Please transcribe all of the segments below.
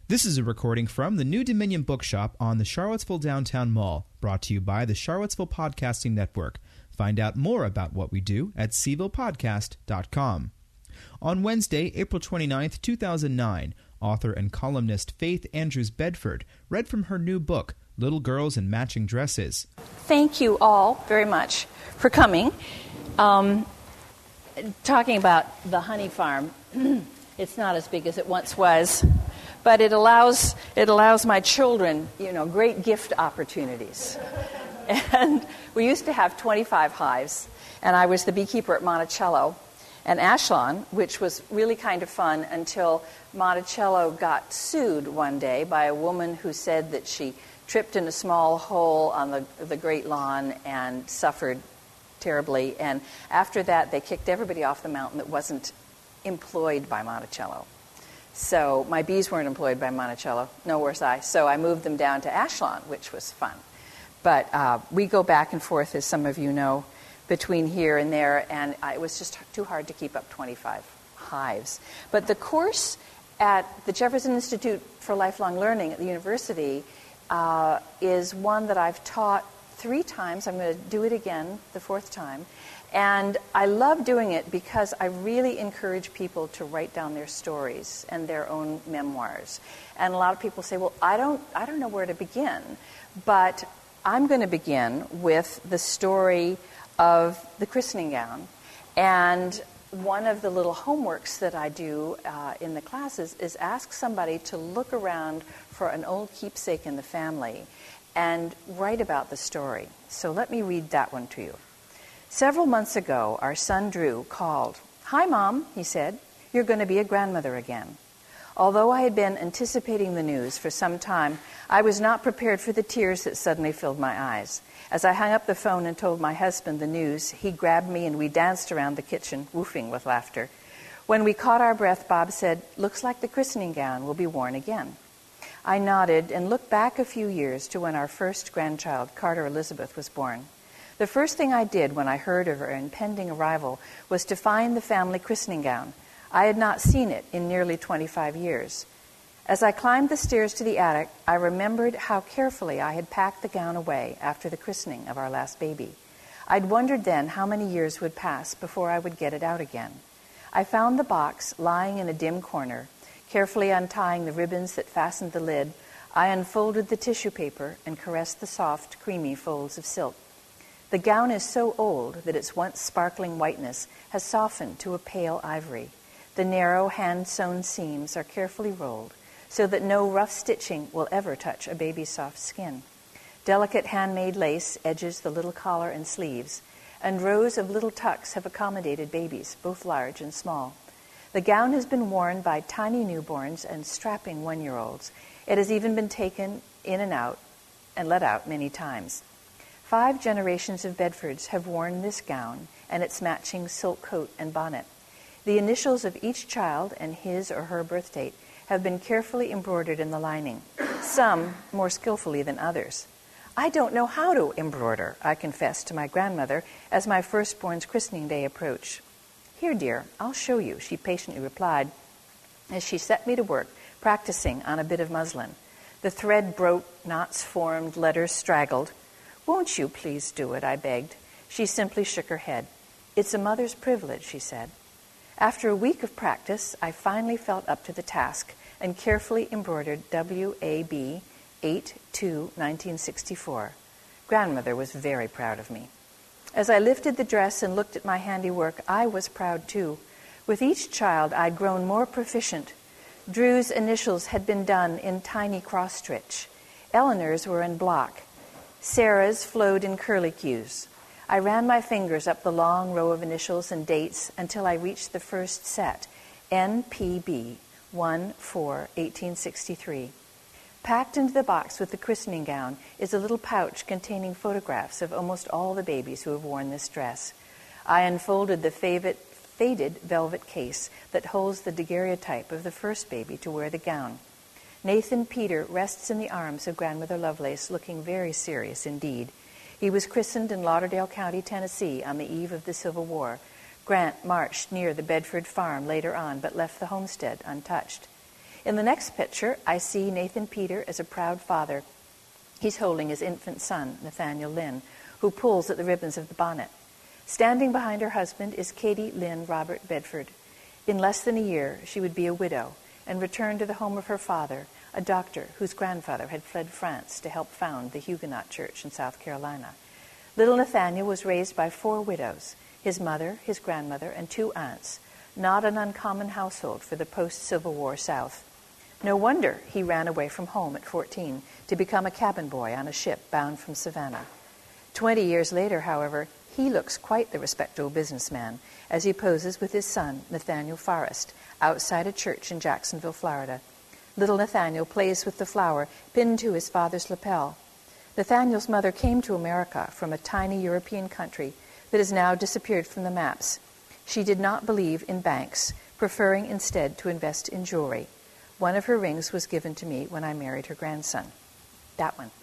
This is a recording from the New Dominion Bookshop on the Charlottesville Downtown Mall, brought to you by the Charlottesville Podcasting Network. Find out more about what we do at sevillePodcast.com. On Wednesday, April 29th, 2009, author and columnist Faith Andrews Bedford read from her new book, Little Girls in Matching Dresses. Thank you all very much for coming. Talking about the honey farm, it's not as big as it once was, but it allows my children, great gift opportunities. And we used to have 25 hives, and I was the beekeeper at Monticello and Ashlon, which was really kind of fun until Monticello got sued one day by a woman who said that she tripped in a small hole on the Great Lawn and suffered terribly. And after that, they kicked everybody off the mountain that wasn't employed by Monticello. So my bees weren't employed by Monticello, nor was I. So I moved them down to Ashlon, which was fun. But we go back and forth, as some of you know, between here and there, and it was just too hard to keep up 25 hives. But the course at the Jefferson Institute for Lifelong Learning at the university is one that I've taught 3 times. I'm going to do it again the 4th time. And I love doing it because I really encourage people to write down their stories and their own memoirs. And a lot of people say, well, I don't know where to begin. But I'm going to begin with the story of the christening gown. And one of the little homeworks that I do in the classes is ask somebody to look around for an old keepsake in the family and write about the story. So let me read that one to you. Several months ago, our son Drew called. "Hi, Mom," he said. "You're going to be a grandmother again." Although I had been anticipating the news for some time, I was not prepared for the tears that suddenly filled my eyes. As I hung up the phone and told my husband the news, he grabbed me and we danced around the kitchen, woofing with laughter. When we caught our breath, Bob said, "Looks like the christening gown will be worn again." I nodded and looked back a few years to when our first grandchild, Carter Elizabeth, was born. The first thing I did when I heard of her impending arrival was to find the family christening gown. I had not seen it in nearly 25 years. As I climbed the stairs to the attic, I remembered how carefully I had packed the gown away after the christening of our last baby. I'd wondered then how many years would pass before I would get it out again. I found the box lying in a dim corner. Carefully untying the ribbons that fastened the lid, I unfolded the tissue paper and caressed the soft, creamy folds of silk. The gown is so old that its once sparkling whiteness has softened to a pale ivory. The narrow, hand-sewn seams are carefully rolled so that no rough stitching will ever touch a baby's soft skin. Delicate handmade lace edges the little collar and sleeves, and rows of little tucks have accommodated babies, both large and small. The gown has been worn by tiny newborns and strapping 1-year-olds. It has even been taken in and out and let out many times. 5 generations of Bedfords have worn this gown and its matching silk coat and bonnet. The initials of each child and his or her birth date have been carefully embroidered in the lining, some more skillfully than others. "I don't know how to embroider," I confessed to my grandmother as my firstborn's christening day approached. "Here, dear, I'll show you," she patiently replied as she set me to work practicing on a bit of muslin. The thread broke, knots formed, letters straggled. "Won't you please do it?" I begged. She simply shook her head. "It's a mother's privilege," she said. After a week of practice, I finally felt up to the task and carefully embroidered WAB 8/2/1964. Grandmother was very proud of me. As I lifted the dress and looked at my handiwork, I was proud too. With each child, I'd grown more proficient. Drew's initials had been done in tiny cross-stitch. Eleanor's were in block. Sarah's flowed in curlicues. I ran my fingers up the long row of initials and dates until I reached the first set, NPB 1/4/1863. Packed into the box with the christening gown is a little pouch containing photographs of almost all the babies who have worn this dress. I unfolded the faded velvet case that holds the daguerreotype of the first baby to wear the gown. Nathan Peter rests in the arms of Grandmother Lovelace, looking very serious indeed. He was christened in Lauderdale County, Tennessee, on the eve of the Civil War. Grant marched near the Bedford farm later on, but left the homestead untouched. In the next picture, I see Nathan Peter as a proud father. He's holding his infant son, Nathaniel Lynn, who pulls at the ribbons of the bonnet. Standing behind her husband is Katie Lynn Robert Bedford. In less than a year, she would be a widow and return to the home of her father, a doctor whose grandfather had fled France to help found the Huguenot Church in South Carolina. Little Nathaniel was raised by 4 widows, his mother, his grandmother, and 2 aunts, not an uncommon household for the post-Civil War South. No wonder he ran away from home at 14 to become a cabin boy on a ship bound from Savannah. 20 years later, however, he looks quite the respectable businessman as he poses with his son, Nathaniel Forrest, outside a church in Jacksonville, Florida. Little Nathaniel plays with the flower pinned to his father's lapel. Nathaniel's mother came to America from a tiny European country that has now disappeared from the maps. She did not believe in banks, preferring instead to invest in jewelry. One of her rings was given to me when I married her grandson. That one.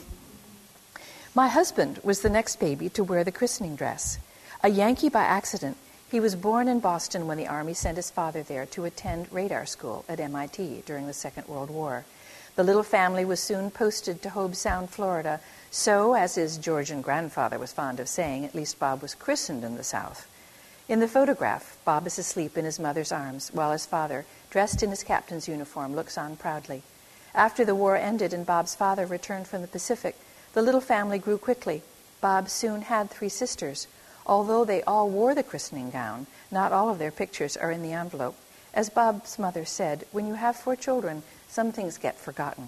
My husband was the next baby to wear the christening dress. A Yankee by accident, he was born in Boston when the Army sent his father there to attend radar school at MIT during the Second World War. The little family was soon posted to Hobe Sound, Florida, so, as his Georgian grandfather was fond of saying, at least Bob was christened in the South. In the photograph, Bob is asleep in his mother's arms, while his father, dressed in his captain's uniform, looks on proudly. After the war ended and Bob's father returned from the Pacific, the little family grew quickly. Bob soon had 3 sisters. Although they all wore the christening gown, not all of their pictures are in the envelope. As Bob's mother said, when you have 4 children, some things get forgotten.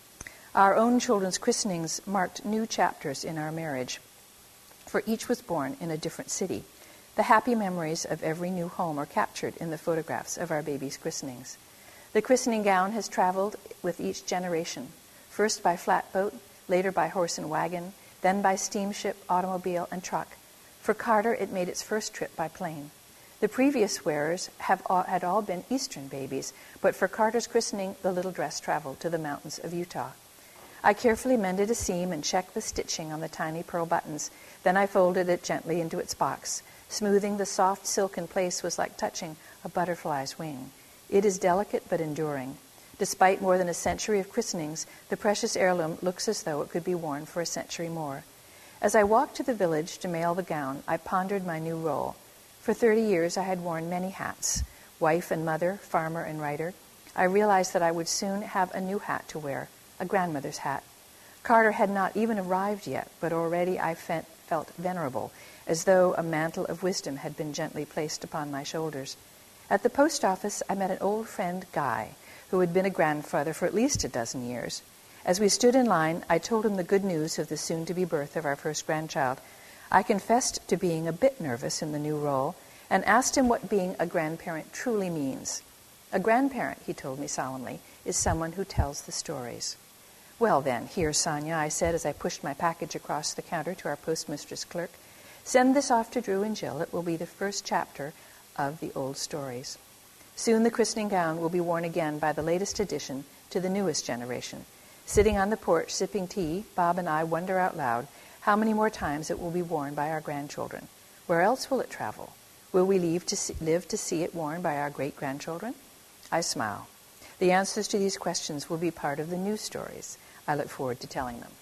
Our own children's christenings marked new chapters in our marriage, for each was born in a different city. The happy memories of every new home are captured in the photographs of our babies' christenings. The christening gown has traveled with each generation, first by flatboat, later by horse and wagon, then by steamship, automobile, and truck. For Carter, it made its first trip by plane. The previous wearers had all been Eastern babies, but for Carter's christening, the little dress traveled to the mountains of Utah. I carefully mended a seam and checked the stitching on the tiny pearl buttons. Then I folded it gently into its box. Smoothing the soft silk in place was like touching a butterfly's wing. It is delicate but enduring. Despite more than a century of christenings, the precious heirloom looks as though it could be worn for a century more. As I walked to the village to mail the gown, I pondered my new role. For 30 years, I had worn many hats, wife and mother, farmer and writer. I realized that I would soon have a new hat to wear, a grandmother's hat. Carter had not even arrived yet, but already I felt venerable, as though a mantle of wisdom had been gently placed upon my shoulders. At the post office, I met an old friend, Guy, who had been a grandfather for at least a dozen years. As we stood in line, I told him the good news of the soon-to-be birth of our first grandchild. I confessed to being a bit nervous in the new role and asked him what being a grandparent truly means. A grandparent, he told me solemnly, is someone who tells the stories. Well then, here, Sonia, I said as I pushed my package across the counter to our postmistress clerk. Send this off to Drew and Jill. It will be the first chapter of the old stories. Soon the christening gown will be worn again by the latest addition to the newest generation. Sitting on the porch, sipping tea, Bob and I wonder out loud how many more times it will be worn by our grandchildren. Where else will it travel? Will we live to see it worn by our great-grandchildren? I smile. The answers to these questions will be part of the new stories. I look forward to telling them.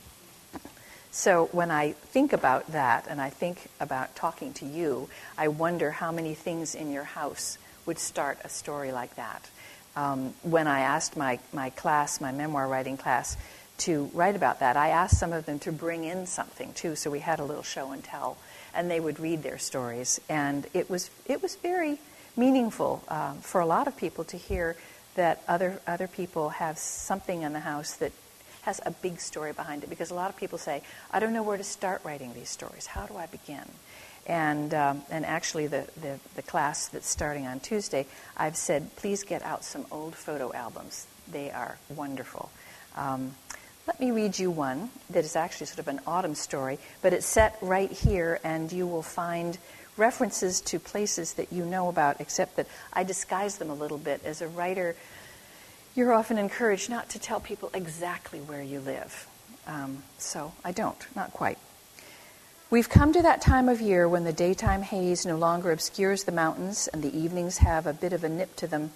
So when I think about that and I think about talking to you, I wonder how many things in your house would start a story like that. When I asked my class, my memoir writing class, to write about that, I asked some of them to bring in something too, so we had a little show and tell, and they would read their stories. And it was very meaningful for a lot of people to hear that other people have something in the house that has a big story behind it, because a lot of people say, I don't know where to start writing these stories. How do I begin? And actually the class that's starting on Tuesday, I've said, please get out some old photo albums. They are wonderful. Let me read you one that is actually sort of an autumn story, but it's set right here, and you will find references to places that you know about, except that I disguise them a little bit. As a writer, you're often encouraged not to tell people exactly where you live. So I don't, not quite. We've come to that time of year when the daytime haze no longer obscures the mountains and the evenings have a bit of a nip to them.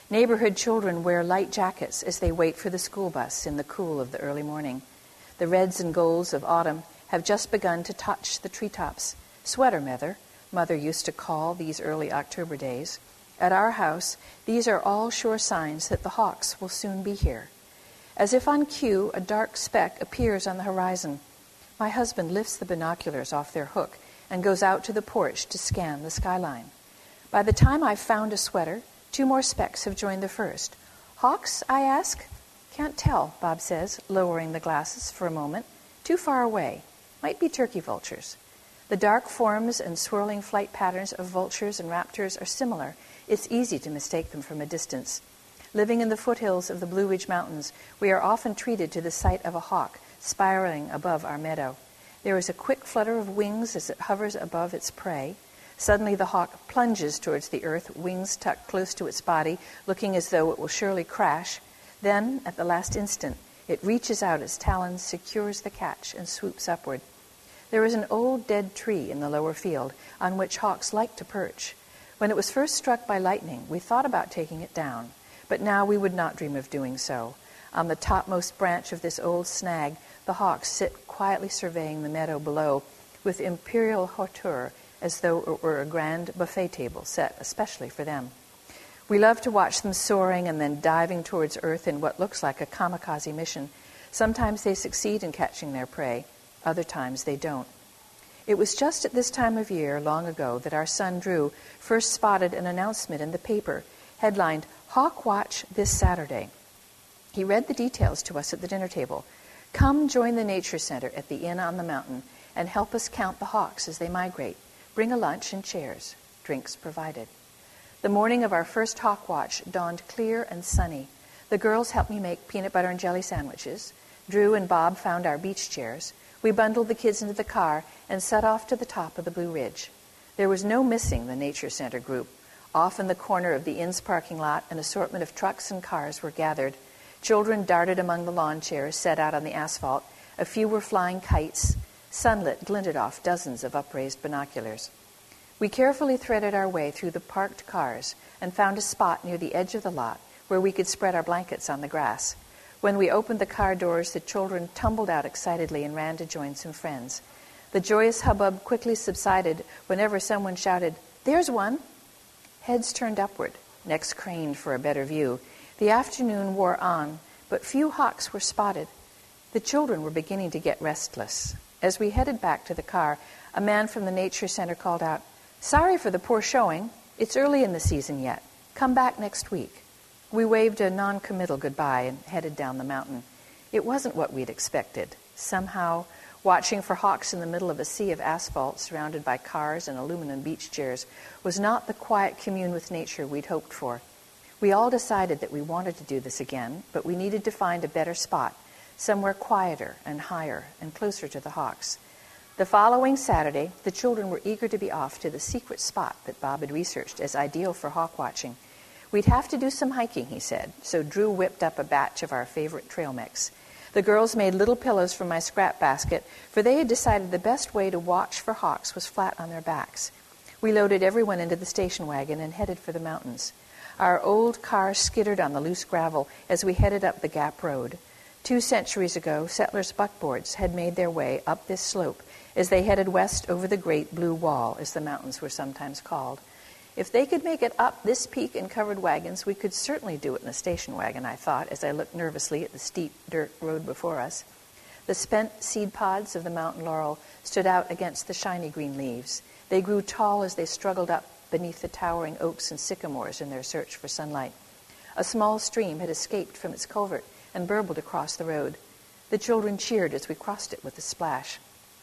Neighborhood children wear light jackets as they wait for the school bus in the cool of the early morning. The reds and golds of autumn have just begun to touch the treetops. Sweater Mother used to call these early October days. At our house, these are all sure signs that the hawks will soon be here. As if on cue, a dark speck appears on the horizon. My husband lifts the binoculars off their hook and goes out to the porch to scan the skyline. By the time I've found a sweater, 2 more specks have joined the first. Hawks, I ask? Can't tell, Bob says, lowering the glasses for a moment. Too far away. Might be turkey vultures. The dark forms and swirling flight patterns of vultures and raptors are similar. It's easy to mistake them from a distance. Living in the foothills of the Blue Ridge Mountains, we are often treated to the sight of a hawk spiraling above our meadow. There is a quick flutter of wings as it hovers above its prey. Suddenly the hawk plunges towards the earth, wings tucked close to its body, looking as though it will surely crash. Then, at the last instant, it reaches out its talons, secures the catch, and swoops upward. There is an old dead tree in the lower field on which hawks like to perch. When it was first struck by lightning, we thought about taking it down, but now we would not dream of doing so. On the topmost branch of this old snag, the hawks sit quietly surveying the meadow below with imperial hauteur, as though it were a grand buffet table set especially for them. We love to watch them soaring and then diving towards earth in what looks like a kamikaze mission. Sometimes they succeed in catching their prey, other times they don't. It was just at this time of year, long ago, that our son Drew first spotted an announcement in the paper, headlined, "Hawk Watch this Saturday." He read the details to us at the dinner table. "Come join the Nature Center at the Inn on the Mountain and help us count the hawks as they migrate. Bring a lunch and chairs. Drinks provided." The morning of our first hawk watch dawned clear and sunny. The girls helped me make peanut butter and jelly sandwiches. Drew and Bob found our beach chairs. We bundled the kids into the car and set off to the top of the Blue Ridge. There was no missing the Nature Center group. Off in the corner of the inn's parking lot, an assortment of trucks and cars were gathered. Children darted among the lawn chairs set out on the asphalt. A few were flying kites. Sunlit glinted off dozens of upraised binoculars. We carefully threaded our way through the parked cars and found a spot near the edge of the lot where we could spread our blankets on the grass. When we opened the car doors, the children tumbled out excitedly and ran to join some friends. The joyous hubbub quickly subsided whenever someone shouted, "There's one!" Heads turned upward, necks craned for a better view. The afternoon wore on, but few hawks were spotted. The children were beginning to get restless. As we headed back to the car, a man from the Nature Center called out, "Sorry for the poor showing. It's early in the season yet. Come back next week." We waved a non-committal goodbye and headed down the mountain. It wasn't what we'd expected. Somehow, watching for hawks in the middle of a sea of asphalt surrounded by cars and aluminum beach chairs was not the quiet commune with nature we'd hoped for. We all decided that we wanted to do this again, but we needed to find a better spot, somewhere quieter and higher and closer to the hawks. The following Saturday, the children were eager to be off to the secret spot that Bob had researched as ideal for hawk watching. We'd have to do some hiking, he said, so Drew whipped up a batch of our favorite trail mix. The girls made little pillows from my scrap basket, for they had decided the best way to watch for hawks was flat on their backs. We loaded everyone into the station wagon and headed for the mountains. Our old car skittered on the loose gravel as we headed up the Gap Road. 2 centuries ago, settlers' buckboards had made their way up this slope as they headed west over the Great Blue Wall, as the mountains were sometimes called. If they could make it up this peak in covered wagons, we could certainly do it in a station wagon, I thought, as I looked nervously at the steep dirt road before us. The spent seed pods of the mountain laurel stood out against the shiny green leaves. They grew tall as they struggled up beneath the towering oaks and sycamores in their search for sunlight. A small stream had escaped from its culvert and burbled across the road. The children cheered as we crossed it with a splash.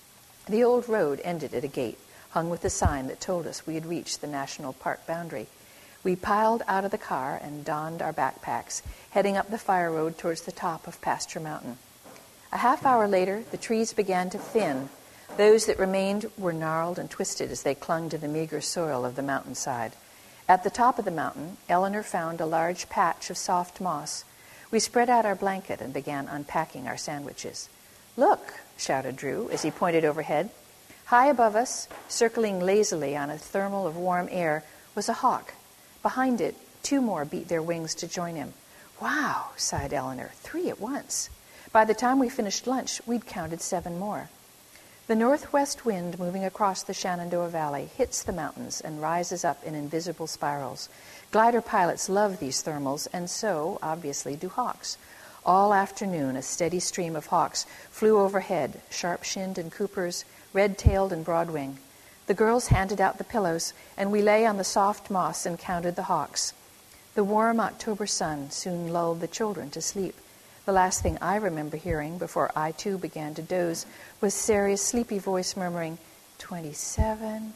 The old road ended at a gate, hung with a sign that told us we had reached the national park boundary. We piled out of the car and donned our backpacks, heading up the fire road towards the top of Pasture Mountain. A half hour later, the trees began to thin. Those that remained were gnarled and twisted as they clung to the meager soil of the mountainside. At the top of the mountain, Eleanor found a large patch of soft moss. We spread out our blanket and began unpacking our sandwiches. "Look," shouted Drew as he pointed overhead. High above us, circling lazily on a thermal of warm air, was a hawk. Behind it, 2 more beat their wings to join him. "Wow," sighed Eleanor, 3 at once. By the time we finished lunch, we'd counted 7 more. The northwest wind moving across the Shenandoah Valley hits the mountains and rises up in invisible spirals. Glider pilots love these thermals, and so, obviously, do hawks. All afternoon, a steady stream of hawks flew overhead, sharp-shinned and coopers, red-tailed and broadwing. The girls handed out the pillows, and we lay on the soft moss and counted the hawks. The warm October sun soon lulled the children to sleep. The last thing I remember hearing before I, too, began to doze was Sarah's sleepy voice murmuring, 27,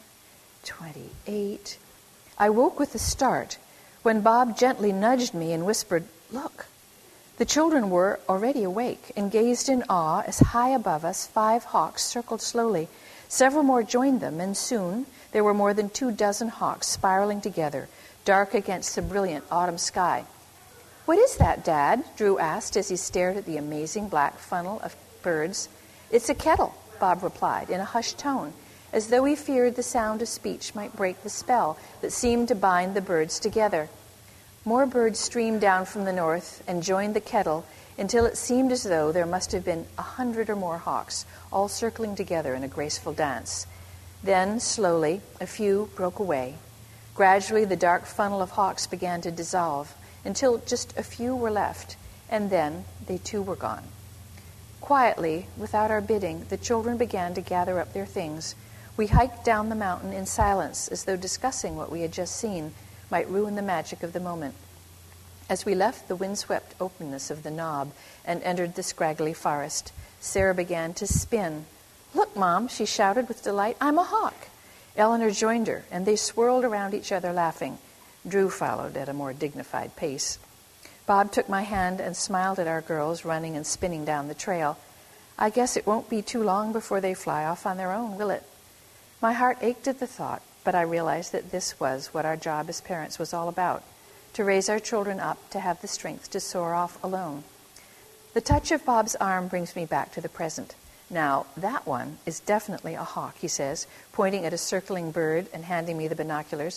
28. I woke with a start when Bob gently nudged me and whispered, "Look." The children were already awake and gazed in awe as high above us 5 hawks circled slowly. Several more joined them, and soon there were more than 24 hawks spiraling together, dark against the brilliant autumn sky. "What is that, Dad?" Drew asked as he stared at the amazing black funnel of birds. "It's a kettle," Bob replied in a hushed tone, as though he feared the sound of speech might break the spell that seemed to bind the birds together. More birds streamed down from the north and joined the kettle until it seemed as though there must have been 100 or more hawks, all circling together in a graceful dance. Then, slowly, a few broke away. Gradually, the dark funnel of hawks began to dissolve until just a few were left, and then they too were gone. Quietly, without our bidding, the children began to gather up their things. We hiked down the mountain in silence, as though discussing what we had just seen might ruin the magic of the moment. As we left the windswept openness of the knob and entered the scraggly forest, Sarah began to spin. "Look, Mom," she shouted with delight, "I'm a hawk." Eleanor joined her, and they swirled around each other laughing. Drew followed at a more dignified pace. Bob took my hand and smiled at our girls running and spinning down the trail. "I guess it won't be too long before they fly off on their own, will it?" My heart ached at the thought, but I realized that this was what our job as parents was all about, to raise our children up to have the strength to soar off alone. The touch of Bob's arm brings me back to the present. "Now, that one is definitely a hawk," he says, pointing at a circling bird and handing me the binoculars.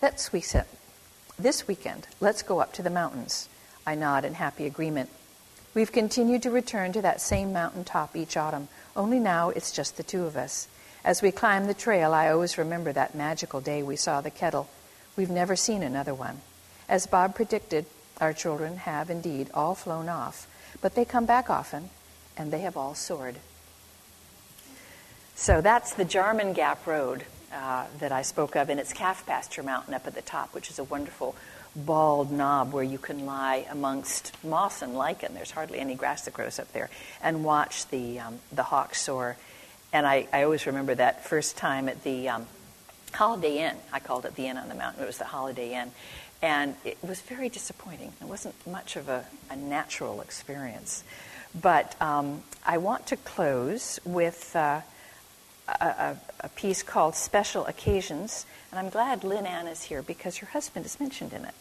"This weekend, let's go up to the mountains." I nod in happy agreement. We've continued to return to that same mountain top each autumn, only now it's just the 2 of us. As we climb the trail, I always remember that magical day we saw the kettle. We've never seen another one. As Bob predicted, our children have indeed all flown off, but they come back often, and they have all soared. So that's the Jarman Gap Road that I spoke of, and it's Calf Pasture Mountain up at the top, which is a wonderful bald knob where you can lie amongst moss and lichen. There's hardly any grass that grows up there, and watch the hawks soar. And I always remember that first time at the Holiday Inn. I called it the Inn on the Mountain. It was the Holiday Inn. And it was very disappointing. It wasn't much of a natural experience. But I want to close with a piece called Special Occasions. And I'm glad Lynn Ann is here because her husband is mentioned in it.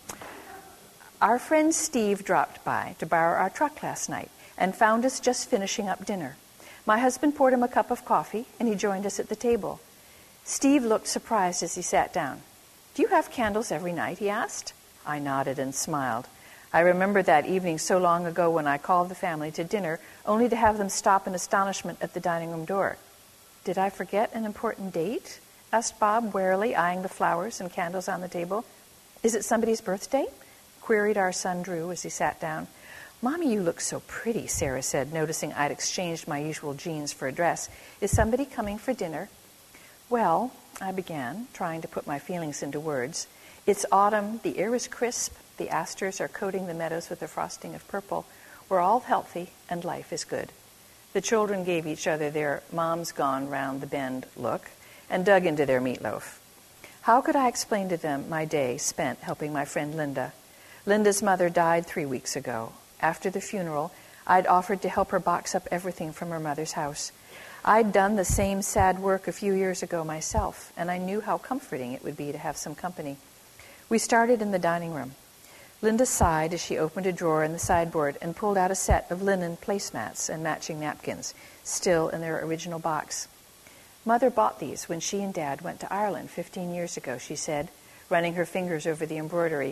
Our friend Steve dropped by to borrow our truck last night and found us just finishing up dinner. My husband poured him a cup of coffee, and he joined us at the table. Steve looked surprised as he sat down. "Do you have candles every night?" he asked. I nodded and smiled. I remember that evening so long ago when I called the family to dinner, only to have them stop in astonishment at the dining room door. "Did I forget an important date?" asked Bob, warily eyeing the flowers and candles on the table. "Is it somebody's birthday?" queried our son Drew as he sat down. "Mommy, you look so pretty," Sarah said, noticing I'd exchanged my usual jeans for a dress. "Is somebody coming for dinner?" "Well," I began, trying to put my feelings into words. "It's autumn, the air is crisp, the asters are coating the meadows with a frosting of purple. We're all healthy, and life is good." The children gave each other their "mom's gone round the bend" look and dug into their meatloaf. How could I explain to them my day spent helping my friend Linda? Linda's mother died 3 weeks ago. After the funeral, I'd offered to help her box up everything from her mother's house. I'd done the same sad work a few years ago myself, and I knew how comforting it would be to have some company. We started in the dining room. Linda sighed as she opened a drawer in the sideboard and pulled out a set of linen placemats and matching napkins, still in their original box. "Mother bought these when she and Dad went to Ireland 15 years ago," she said, running her fingers over the embroidery.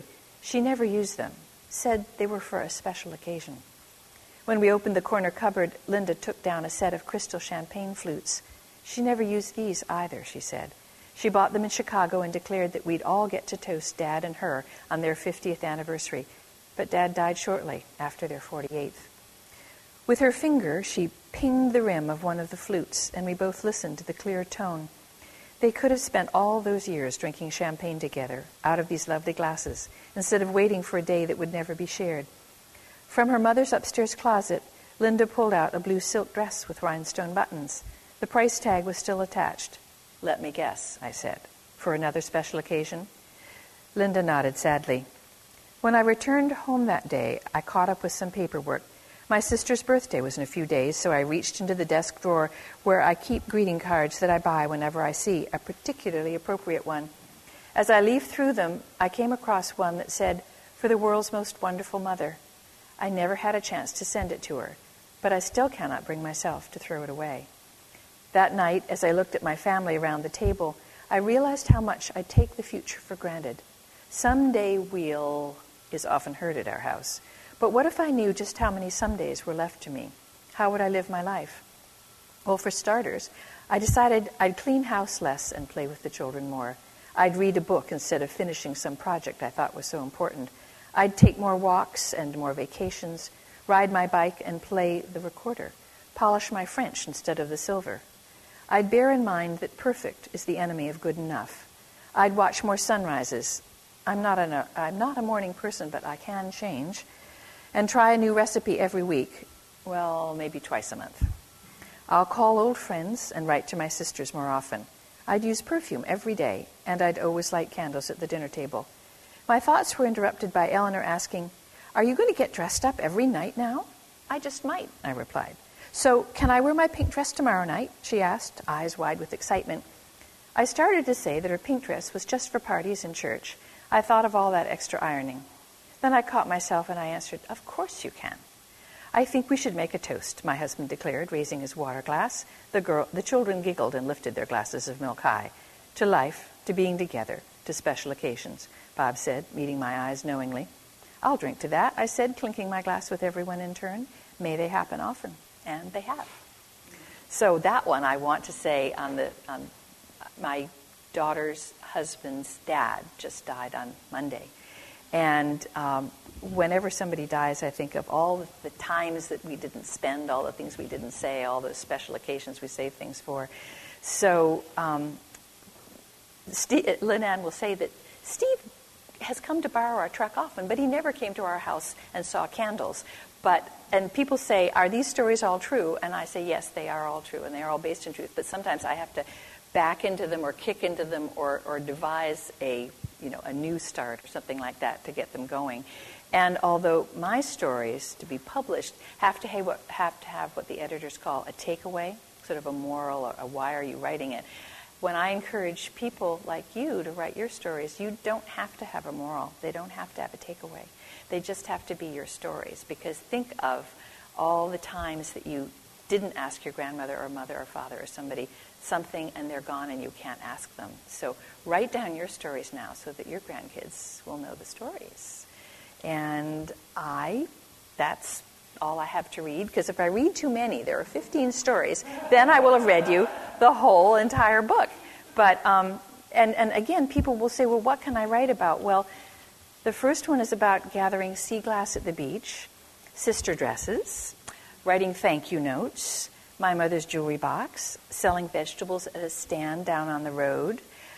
She never used them, said they were for a special occasion. When we opened the corner cupboard, Linda took down a set of crystal champagne flutes. She never used these either, she said. She bought them in Chicago and declared that we'd all get to toast Dad and her on their 50th anniversary. But Dad died shortly after their 48th. With her finger, she pinged the rim of one of the flutes, and we both listened to the clear tone. They could have spent all those years drinking champagne together out of these lovely glasses, instead of waiting for a day that would never be shared. From her mother's upstairs closet, Linda pulled out a blue silk dress with rhinestone buttons. The price tag was still attached. "Let me guess," I said. "For another special occasion?" Linda nodded sadly. When I returned home that day, I caught up with some paperwork. My sister's birthday was in a few days, so I reached into the desk drawer where I keep greeting cards that I buy whenever I see a particularly appropriate one. As I leafed through them, I came across one that said, "For the world's most wonderful mother." I never had a chance to send it to her, but I still cannot bring myself to throw it away. That night, as I looked at my family around the table, I realized how much I take the future for granted. "Someday we'll" is often heard at our house. But what if I knew just how many somedays were left to me? How would I live my life? Well, for starters, I decided I'd clean house less and play with the children more. I'd read a book instead of finishing some project I thought was so important. I'd take more walks and more vacations, ride my bike and play the recorder, polish my French instead of the silver. I'd bear in mind that perfect is the enemy of good enough. I'd watch more sunrises. I'm not a morning person, but I can change. And try a new recipe every week. Well, maybe twice a month. I'll call old friends and write to my sisters more often. I'd use perfume every day, and I'd always light candles at the dinner table. My thoughts were interrupted by Eleanor asking, "Are you going to get dressed up every night now?" "I just might," I replied. "So, can I wear my pink dress tomorrow night?" she asked, eyes wide with excitement. I started to say that her pink dress was just for parties in church. I thought of all that extra ironing. Then I caught myself and I answered, "Of course you can." "I think we should make a toast," my husband declared, raising his water glass. The children giggled and lifted their glasses of milk high. "To life, to being together, to special occasions," Bob said, meeting my eyes knowingly. "I'll drink to that," I said, clinking my glass with everyone in turn. "May they happen often." And they have. So that one I want to say on my daughter's husband's dad just died on Monday. And whenever somebody dies, I think of all the times that we didn't spend, all the things we didn't say, all those special occasions we save things for. So Lynn Ann will say that Steve has come to borrow our truck often, but he never came to our house and saw candles. And people say, "Are these stories all true?" And I say, yes, they are all true, and they are all based in truth. But sometimes I have to back into them or kick into them or devise a new start or something like that to get them going. And although my stories, to be published, have to have what the editors call a takeaway, sort of a moral or a why are you writing it, when I encourage people like you to write your stories, you don't have to have a moral. They don't have to have a takeaway. They just have to be your stories. Because think of all the times that you didn't ask your grandmother or mother or father or somebody something and they're gone and you can't ask them. So write down your stories now so that your grandkids will know the stories. And that's all I have to read, because if I read too many, there are 15 stories, then I will have read you the whole entire book. But, and again, people will say, well, what can I write about? Well, the first one is about gathering sea glass at the beach, sister dresses, writing thank you notes, my mother's jewelry box, selling vegetables at a stand down on the road,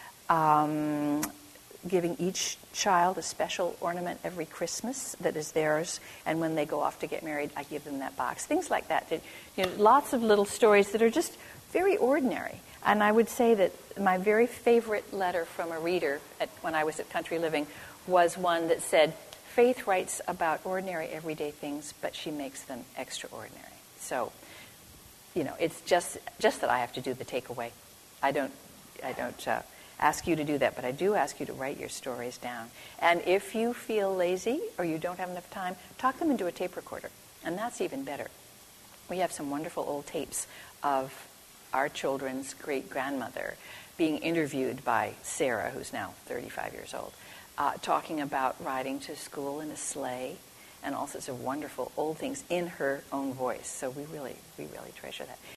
giving each child a special ornament every Christmas that is theirs, and when they go off to get married, I give them that box. Things like that. Lots of little stories that are just very ordinary. And I would say that my very favorite letter from a reader when I was at Country Living was one that said, Faith writes about ordinary, everyday things, but she makes them extraordinary. So, it's just that I have to do the takeaway. I don't ask you to do that, but I do ask you to write your stories down. And if you feel lazy or you don't have enough time, talk them into a tape recorder, and that's even better. We have some wonderful old tapes of our children's great-grandmother being interviewed by Sarah, who's now 35 years old, talking about riding to school in a sleigh and all sorts of wonderful old things in her own voice. So we really treasure that.